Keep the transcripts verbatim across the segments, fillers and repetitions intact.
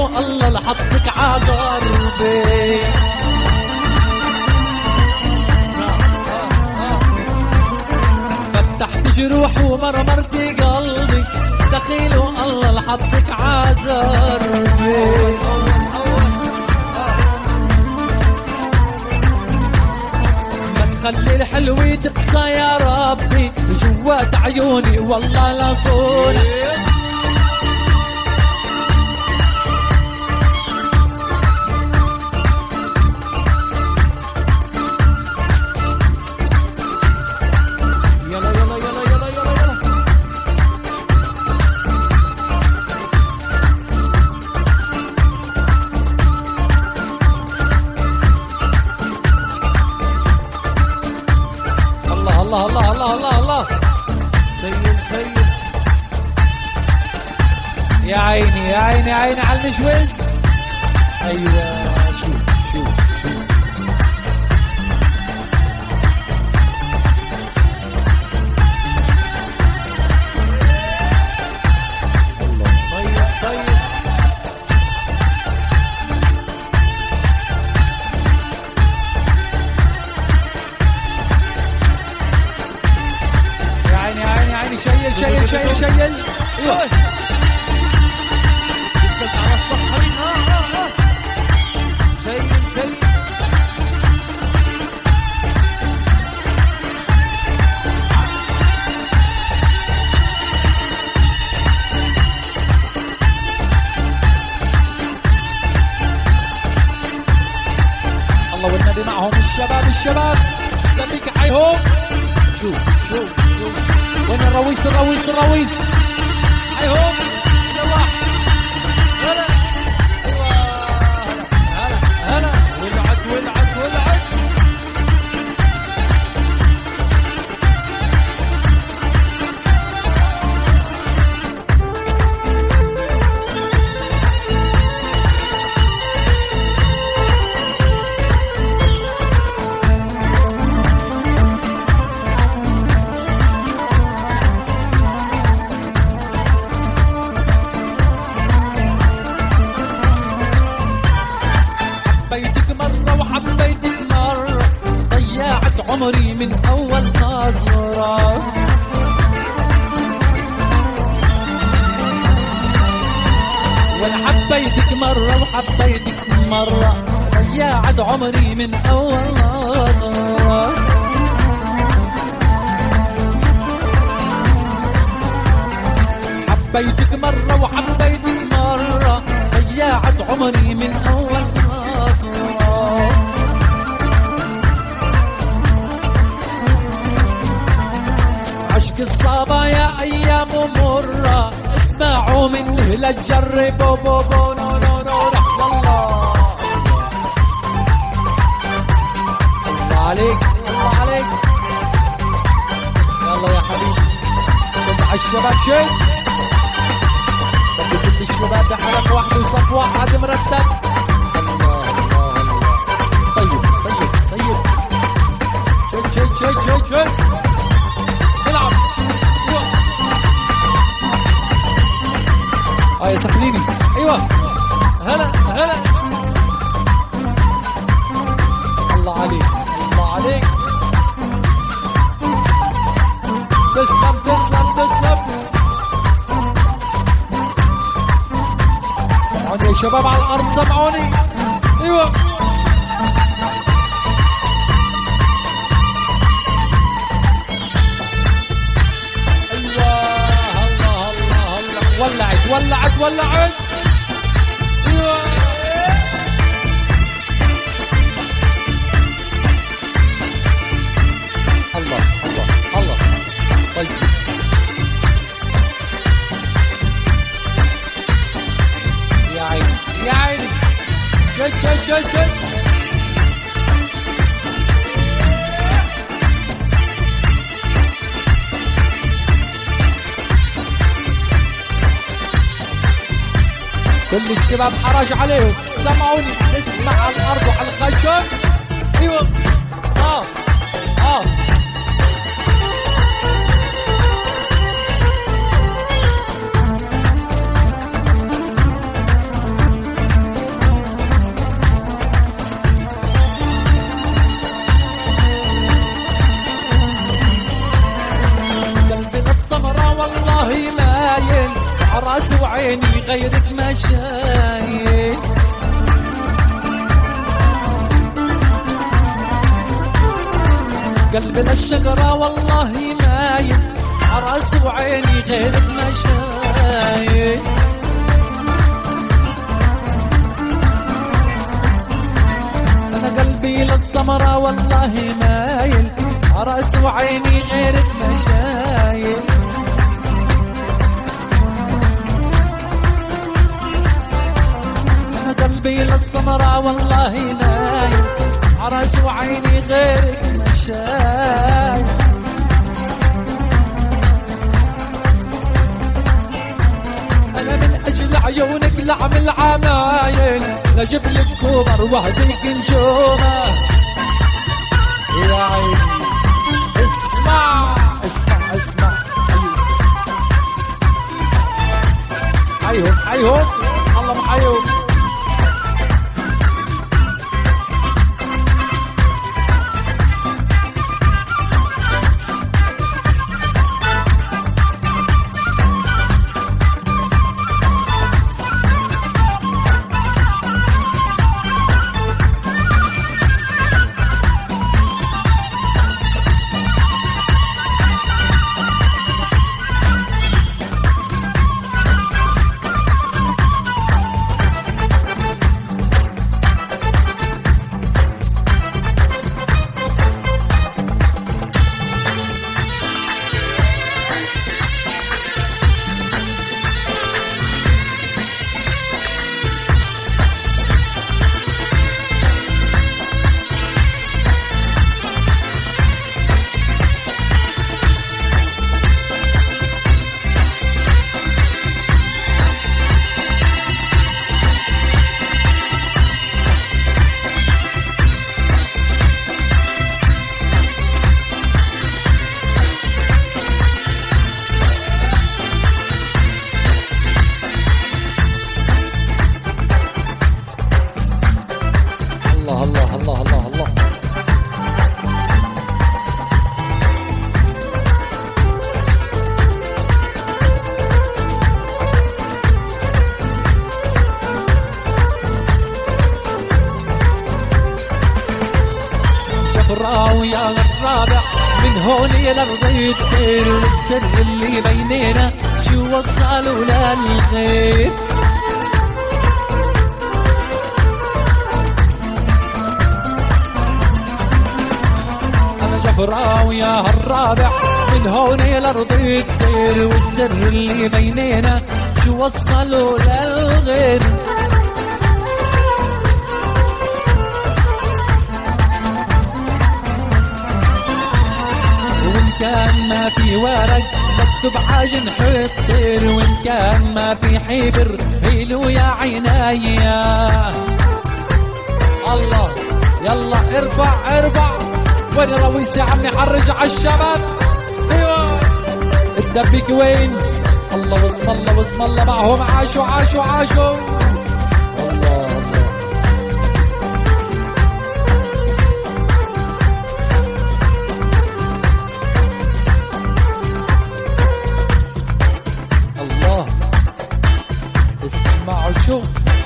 والله لحطك عقربي. فتحت جروح ومرمرتي قلبي دخيل والله لحطك عقربي. خلي الحلوة تقصى يا ربي جوات عيوني والله لا صونة. يلا يلا يلا يلا يلا يلا الله الله الله الله الله. سيل سيل يا عيني يا عيني يا عيني على المشوز. ايوه شوف شوف شوف الله. طيب طيب يا عيني يا عيني يا عيني. شيل شيل شيل شيل. ايوه جبت على الصحرين. ها ها ها شيل شيل. الله والنبي معهم الشباب الشباب دمك حيهم. شوف شوف شوف وين الرويس الرويس الرويس حيهم. يلا هلا ايوه هلا هلا ولعت ولعت ولعت. حبيتك مرة وحبيتك مرة ضيعت عمري من أول نظرة. وأنا حبيتك مرة وحبيتك مرة ضيعت عمري من أول نظرة. حبيتك مرة وحبيتك مرة ضيعت عمري من أول نظرة. عشق الصبايا أيام مرة اسمعوا منه لا تجربوا بو بو نو نو نو. الله الله عليك الله عليك. يلا يا حبيبي خد على الشباب شد. بدي كل الشباب بحركة واحدة وصف واحد مرتب. الله الله الله. طيب طيب طيب شد شد شد شد شد. العب ايوه اه يا سخنيني. ايوه هلا هلا. الله عليك الله عليك. تسلم تسلم تسلم. سمعوني يا شباب على الارض سمعوني. ايوه ولعت ولعت ولعت. ايوه الله الله الله. طيب يا عيني يا عيني. شد شد شد شد. كل الشباب حرج عليهم سمعوني. نسمع على الارض وعلى الخشب. ايوه اه اه وعيني غيرك ما شايف. قلبي للشجرة والله مايل عراسي وعيني غيرك ما شايف. أنا قلبي للثمرة والله مايل عراسي وعيني غيرك ما شايف. أنا قلبي للثمرة والله مايل عراسي وعيني غيرك ما شايف. عيونك لعمل عمايل لجيب لك كوبر وهديك نجومه يا عيني. اسمع اسمع اسمع حيهم حيهم الله محيهم. الله الله الله الله الله. جبراوي يا الرابع من هون يا الارض يطير والسر اللي بيننا شو وصلوا للغير. جبراوي يا الرابع من هون يا الارض يطير والسر اللي بيننا شو وصلوا للغير. وإن كان ما في ورق مكتوب عجن حطير وإن كان ما في حبر هيلو يا عيني. الله يلا ارفع ارفع. وين رويس يا عمي حرج عالشباب. ايوه الدبك وين. الله واسم الله واسم الله معهم عاشوا عاشوا عاشوا. الله الله الله اسمعوا شو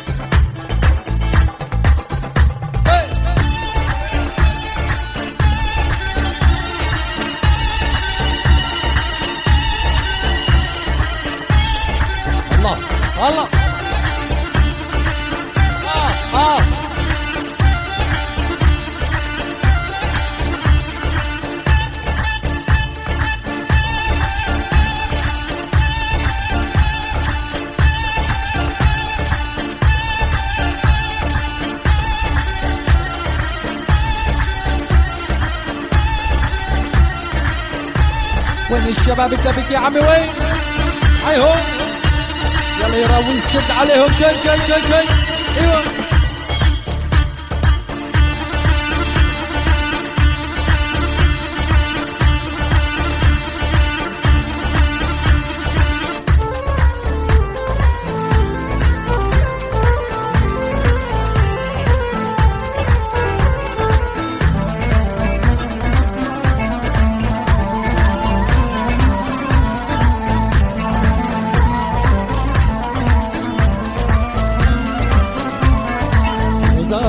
الله. آه آه وين الشباب الدبك يا عمي وين؟ هاي يلا يا راويس شد عليهم شد شد شد شد. ايوه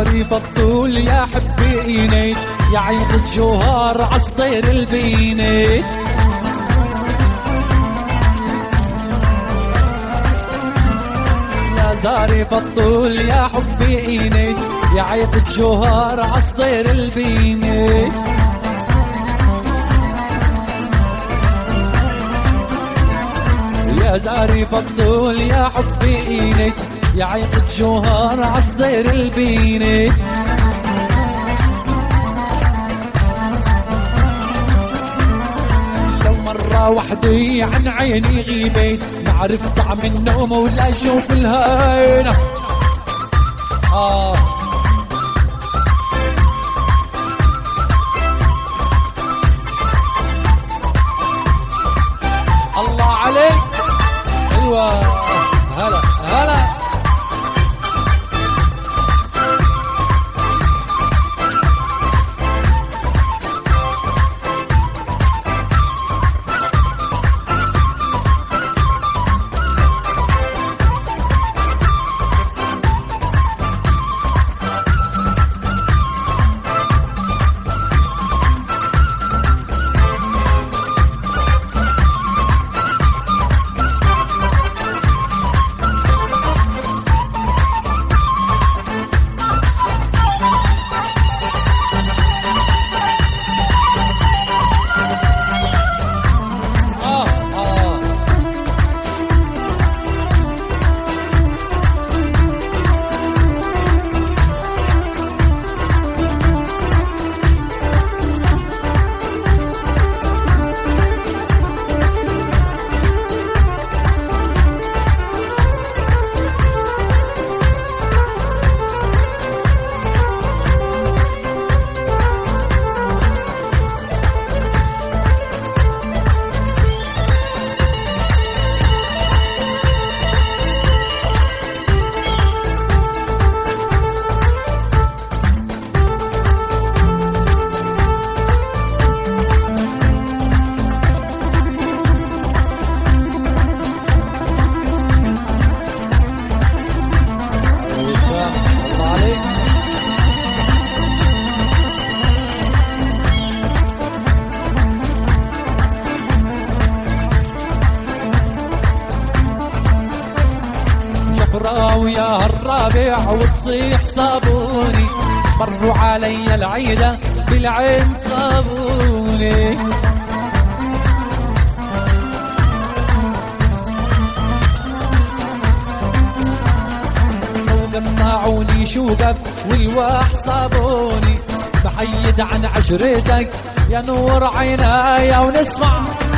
زاري بالطول يا حبيني، يا عين الجوهر عصدير البيني. يا زاري بالطول يا حبيني، يا عين الجوهر عصدير البيني. يا زاري بالطول يا حبيني، يا عين الجوهر عصدير البيني. لو مرة وحدي عن عيني غيبت، ما عرفت طعم النوم ولا اشوف الهينة. آه الله عليك. ايوه هلا هلا. ويا الرابع وتصيح صابوني، مروا علي العيدة بالعين صابوني. وقطعوني شوقف والواح صابوني، بحيد عن عشرتك يا نور عينايا. ونسمع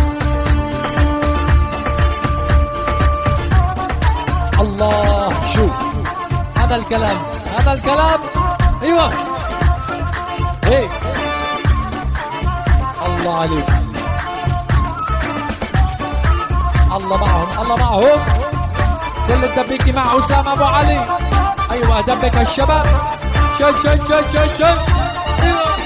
الله. شوف هذا الكلام هذا الكلام. ايوه هيك الله عليك. الله معهم الله معهم. كل الدبيكي مع أسامة أبو علي. ايوه دبك الشباب. شد شد شد شد شد. ايوه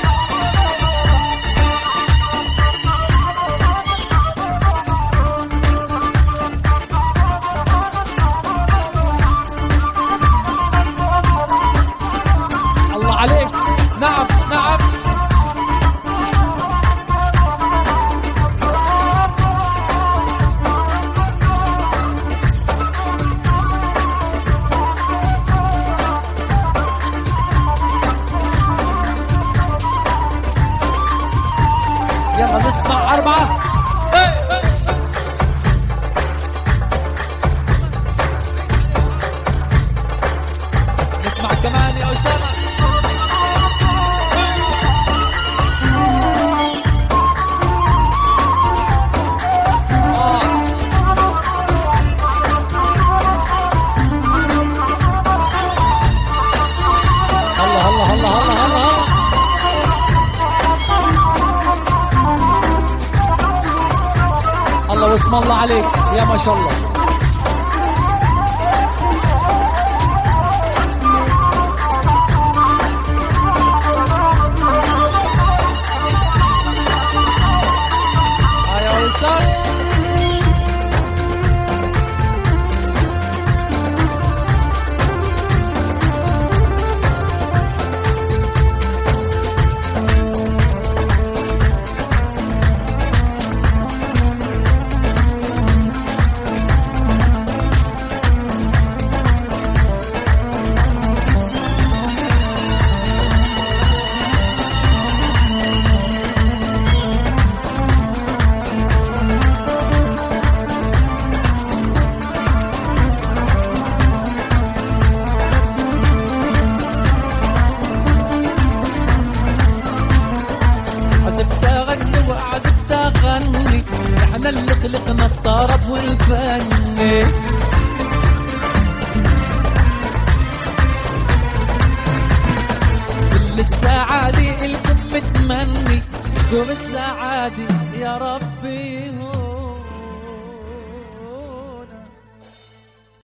عليك. نعم نعم. يلا نسمع أربعة. نسمع كمان يا أسامة. الله واسم الله عليك يا ما شاء الله. هيا وصل. اغني واعزف اغني، احنا اللي خلقنا الطرب والفن. كل السعادة الكم متمني، دوم السعادة يا ربي هو